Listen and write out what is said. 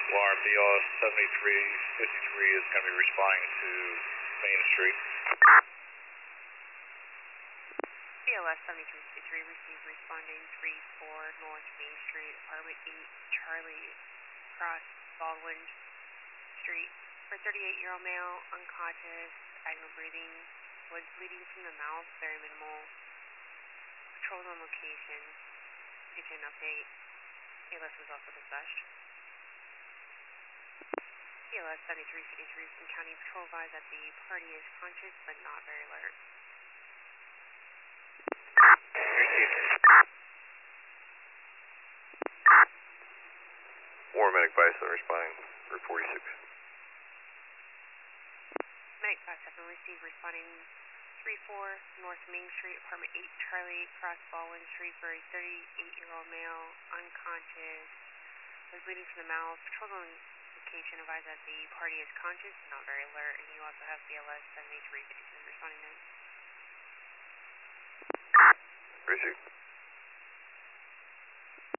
Alarm BLS 7353 is going to be responding to Main Street. BLS 7353 received responding 34 North Main Street, apartment 8, Charlie, across Baldwin Street. For 38-year-old male, unconscious, vaginal breathing, was bleeding from the mouth, very minimal. Patrols on location. Get you an update. BLS was also dispatched. BLS 7353 from County Patrol advised that the party is conscious but not very alert. War medic Bison responding, Route 46. Medic 57 received responding 34 North Main Street, apartment 8, Charlie, across Baldwin Street for a 38-year-old male, unconscious, was bleeding from the mouth. Patrols on location advised that the party is conscious but not very alert, and you also have BLS 7352 responding in. Received.